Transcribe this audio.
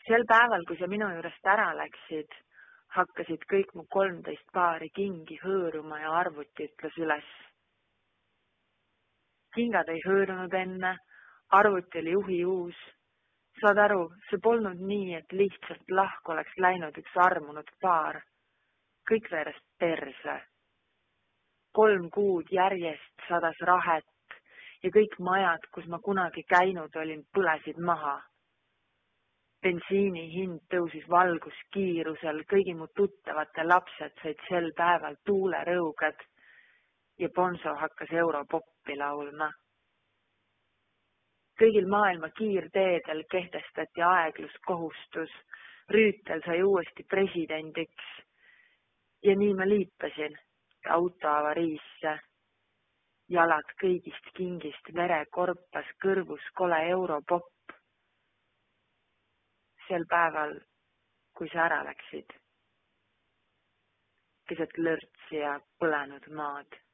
Sel päeval, kui sa minu juurest ära läksid, hakkasid kõik mu 13 paari kingi hõõruma ja arvuti ütles üles. Kingad ei hõõrunud enne, arvuti oli juhi uus. Saad aru, see polnud nii, et lihtsalt lahku oleks läinud üks armunud paar. Kõik veeres perse. 3 kuud järjest sadas rahet ja kõik majad, kus ma kunagi käinud olin, põlesid maha. Bensiini hind tõusis valguskiirusel, kõigi mu tuttavate lapsed said sel päeval tuulerõugad ja Bonzo hakkas Europoppi laulma. Kõigil maailma kiirteedel kehtestati aegluskohustus, Rüütel sai uuesti presidendiks ja nii ma liipasin autoavariisse. Jalad kõigist kingist vere korpas kõrvus kole Europopp. Sel päeval, kui sa ära läksid, keset lörtsi ja põlenud maad.